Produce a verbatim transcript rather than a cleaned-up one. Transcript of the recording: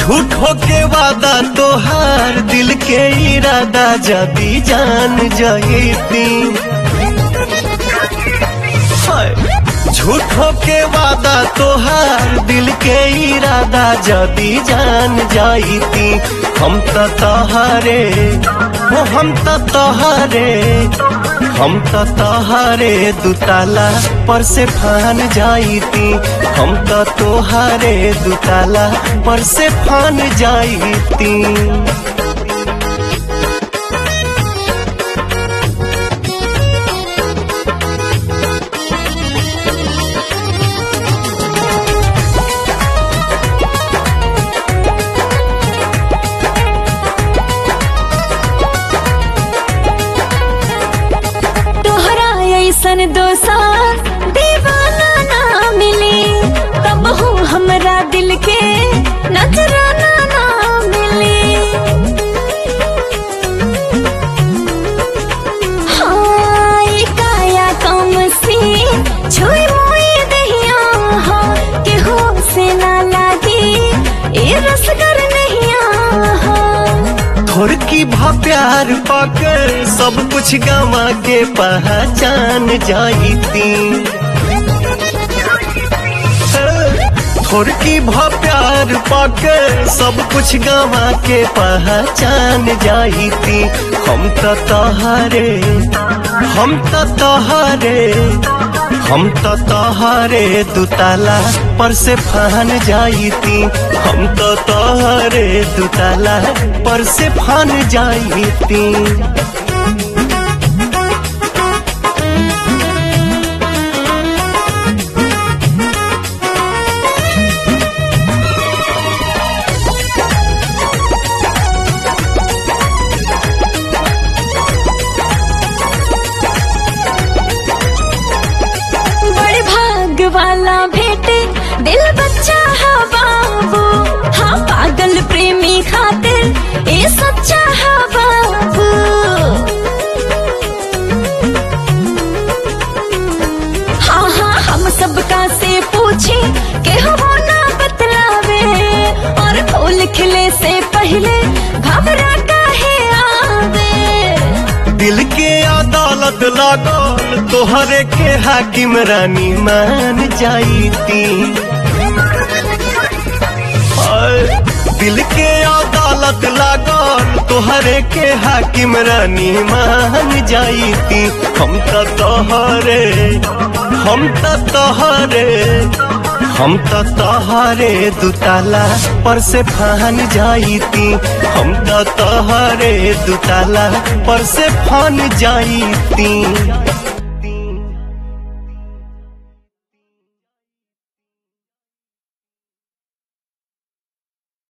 झूठो के वादा तोहार दिल के इरादा जदी जान जाती। झूठो के वादा तोहार दिल के इरादा जदी जान जाती। हम तो तोहारे हो हम तो तोहारे हम तो तोहारे दुताला पर से फान जाती। हम तो तोहारे दुताला पर से फान जाती। सन दोसा दीवाना ना मिली तब हूँ हमरा दिल के नजराना ना मिली। हाँ काया कम सी छुई मुई दहिया हो के हो से ना लागी ये रसगर नहिया हो। थोड़ की भा प्यार पाकर सब कुछ गवा के पहचान जाती। थोड़ की भा प्यार पाकर सब कुछ गवा के पहचान जाती। हम तो तोहारे हम तो तोहारे हम तो तोहारे दुताला पर से फान जाती। हम तो तोहारे दुताला पर से फान जाती। वाला भेटे दिल बच्चा है बाबू। हाँ पागल प्रेमी खातिर ये सच्चा है बाबू। हाँ हाँ हम सबका से पूछे के हो ना बतलावे और फूल खिले से पहले घबरा काहे आवे। दिल के अदालत लागल तोहरे के हाकिम रानी मान जाती। दिल के अदालत लागल तोहरे के हाकिम रानी मान जाती। हम तो तोहरे हम तो तोहरे हम तो तोहरे दुताला पर से फान जाती। हम तो तोहरे दुताला पर से फान जाती।